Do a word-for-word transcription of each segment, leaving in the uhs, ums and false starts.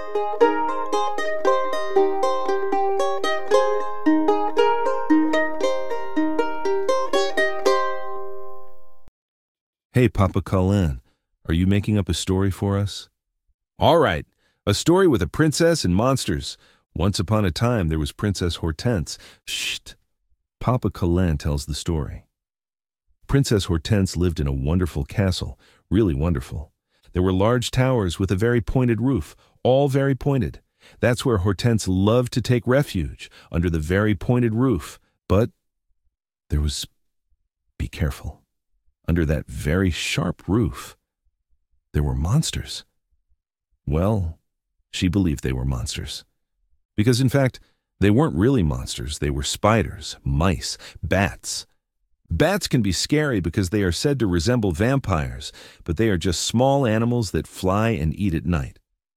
Hey, Papa Colin, are you making up a story for us? All right, a story with a princess and monsters. Once upon a time, there was Princess Hortense. Shh! Papa Colin tells the story. Princess Hortense lived in a wonderful castle, really wonderful. There were large towers with a very pointed roof, all very pointed. That's where Hortense loved to take refuge, under the very pointed roof. But there was... Be careful. Under that very sharp roof, there were monsters. Well, she believed they were monsters. Because in fact, they weren't really monsters. They were spiders, mice, bats. Bats can be scary because they are said to resemble vampires, but they are just small animals that fly and eat at night.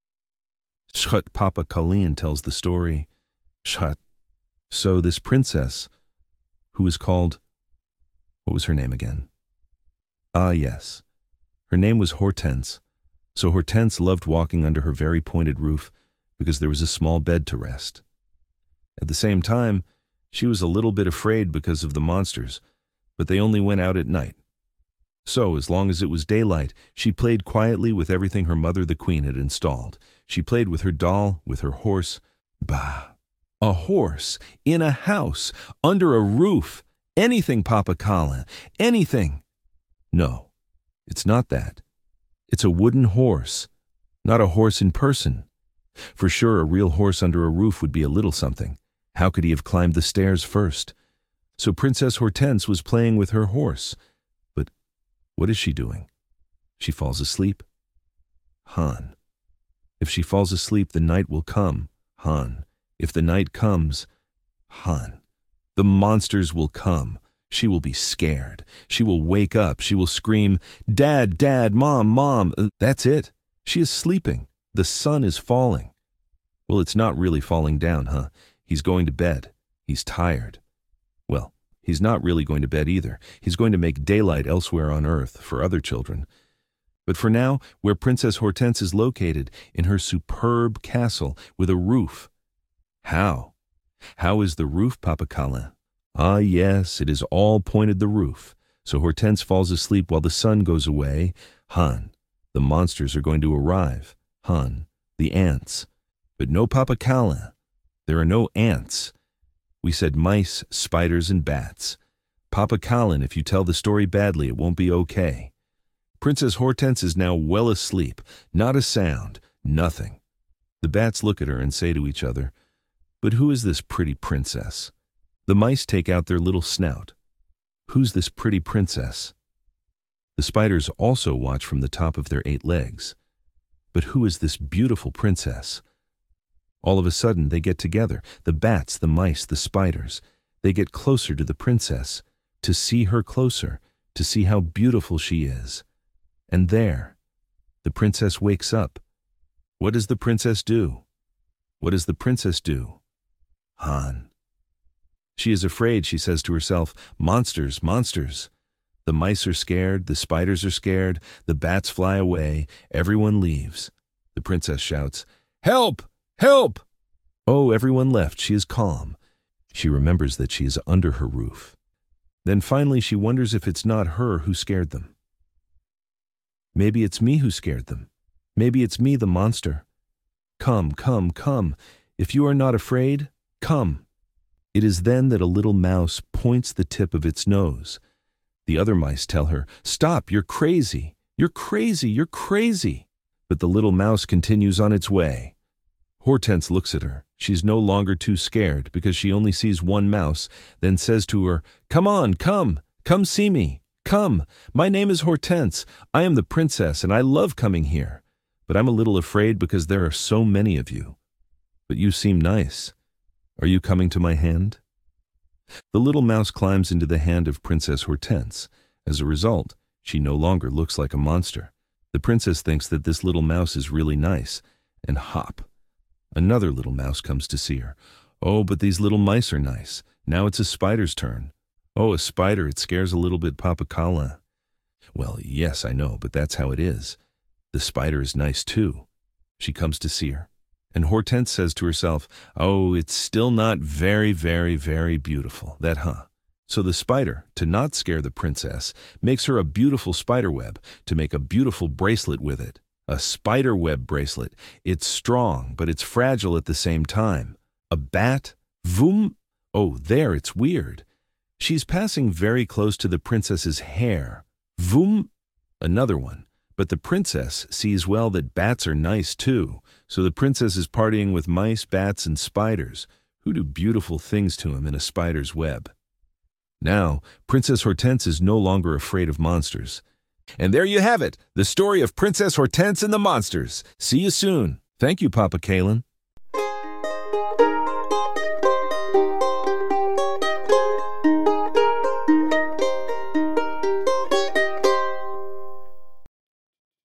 Shut, Papa Colin tells the story. Shut. So this princess, who was called... What was her name again? Ah, yes. Her name was Hortense. So Hortense loved walking under her very pointed roof because there was a small bed to rest. At the same time, she was a little bit afraid because of the monsters, but they only went out at night. So, as long as it was daylight, she played quietly with everything her mother the queen had installed. She played with her doll, with her horse. Bah! A horse, in a house, under a roof. Anything, Papa Colin, anything. No, it's not that. It's a wooden horse, not a horse in person. For sure, a real horse under a roof would be a little something. How could he have climbed the stairs first? So Princess Hortense was playing with her horse. But what is she doing? She falls asleep? Han. If she falls asleep, the night will come. Han. If the night comes, Han. The monsters will come. She will be scared. She will wake up. She will scream, "Dad, Dad, Mom, Mom." That's it. She is sleeping. The sun is falling. Well, it's not really falling down, huh? He's going to bed. He's tired. Well, he's not really going to bed either. He's going to make daylight elsewhere on Earth for other children. But for now, where Princess Hortense is located, in her superb castle with a roof. How? How is the roof, Papa Colin? Ah, yes, it is all pointed the roof. So Hortense falls asleep while the sun goes away. Han, the monsters are going to arrive. Han, the ants. But no Papa Colin. There are no ants. We said mice, spiders, and bats. Papa Colin, if you tell the story badly, it won't be okay. Princess Hortense is now well asleep. Not a sound. Nothing. The bats look at her and say to each other, "But who is this pretty princess?" The mice take out their little snout. Who's this pretty princess? The spiders also watch from the top of their eight legs. But who is this beautiful princess? All of a sudden, they get together, the bats, the mice, the spiders. They get closer to the princess, to see her closer, to see how beautiful she is. And there, the princess wakes up. What does the princess do? What does the princess do? Han. She is afraid, she says to herself, "Monsters, monsters." The mice are scared, the spiders are scared, the bats fly away, everyone leaves. The princess shouts, "Help! Help!" Oh, everyone left, she is calm. She remembers that she is under her roof. Then finally she wonders if it's not her who scared them. Maybe it's me who scared them. Maybe it's me, the monster. Come, come, come. If you are not afraid, come. It is then that a little mouse points the tip of its nose. The other mice tell her, "Stop, you're crazy. You're crazy, you're crazy." But the little mouse continues on its way. Hortense looks at her. She's no longer too scared because she only sees one mouse, then says to her, "Come on, come, come see me. Come, my name is Hortense. I am the princess and I love coming here. But I'm a little afraid because there are so many of you. But you seem nice. Are you coming to my hand?" The little mouse climbs into the hand of Princess Hortense. As a result, she no longer looks like a monster. The princess thinks that this little mouse is really nice, and hop. Another little mouse comes to see her. "Oh, but these little mice are nice. Now it's a spider's turn." "Oh, a spider, it scares a little bit Papa Colin." "Well, yes, I know, but that's how it is. The spider is nice too." She comes to see her. And Hortense says to herself, oh, it's still not very, very, very beautiful, that huh? So the spider, to not scare the princess, makes her a beautiful spider web to make a beautiful bracelet with it. A spider web bracelet. It's strong, but it's fragile at the same time. A bat? Vroom! Oh, there, it's weird. She's passing very close to the princess's hair. Vroom! Another one. But the princess sees well that bats are nice too, so the princess is partying with mice, bats, and spiders, who do beautiful things to him in a spider's web. Now, Princess Hortense is no longer afraid of monsters. And there you have it, the story of Princess Hortense and the monsters. See you soon. Thank you, Papa Kalen.